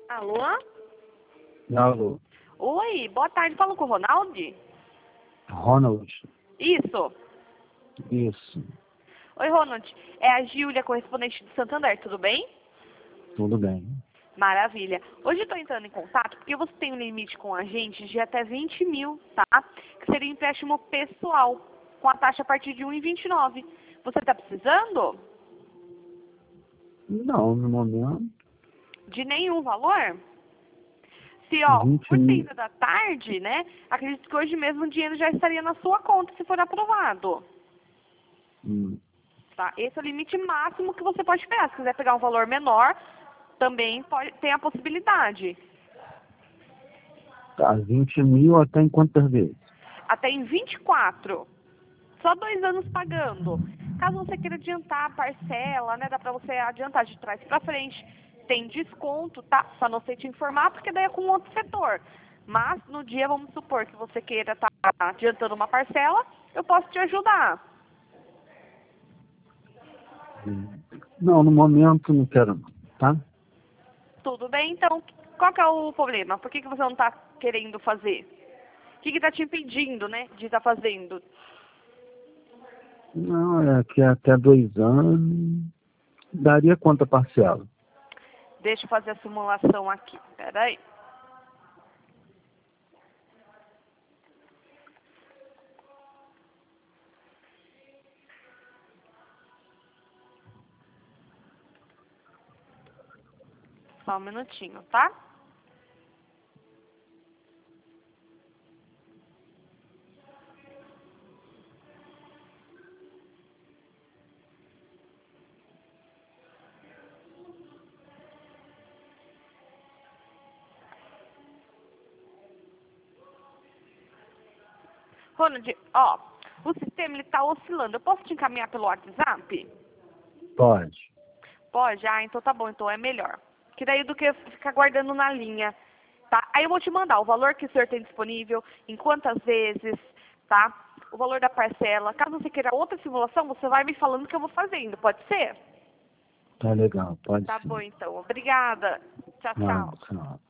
Alô? Alô, Oi, boa tarde. Falo com o Ronaldo? Ronald? Isso. Isso, Oi, Ronald. É a Júlia, correspondente de Santander, tudo bem? tudo bem. Maravilha. Hoje eu estou entrando em contato porque você tem um limite com a gente de até 20 mil, tá? Que seria um empréstimo pessoal, com a taxa a partir de 1,29. Você está precisando Não, no momento, de nenhum valor? Se, ó, 20 por mil. 6 da tarde, né? Acredito que hoje mesmo o dinheiro já estaria na sua conta se for aprovado. Tá? Esse é o limite máximo que você pode pegar. Se quiser pegar um valor menor, também tem a possibilidade. Tá, 20 mil até em quantas vezes? Até em 24. Só 2 anos pagando. Caso você queira adiantar a parcela, né? Dá pra você adiantar de trás pra frente. Tem desconto, tá? Só não sei te informar, porque daí é com outro setor. Mas no dia, vamos supor que você queira estar adiantando uma parcela, eu posso te ajudar. Não, no momento não quero não, tá? Tudo bem? Então, qual que é o problema? Por que você não está querendo fazer? O que está te impedindo, né, de estar fazendo? Não, é que até 2 anos daria quanto a parcela? Deixa eu fazer a simulação aqui. Espera aí. Só um minutinho, tá? Ronald, ó, o sistema ele tá oscilando. Eu posso te encaminhar pelo WhatsApp? Pode. Pode? Ah, então tá bom, então é melhor. Que daí do que ficar guardando na linha, tá? Aí eu vou te mandar o valor que o senhor tem disponível, em quantas vezes, tá? O valor da parcela. Caso você queira outra simulação, você vai me falando que eu vou fazendo, pode ser? Tá legal, pode Tá bom sim. então. Obrigada. Tchau, Não, tchau. tchau.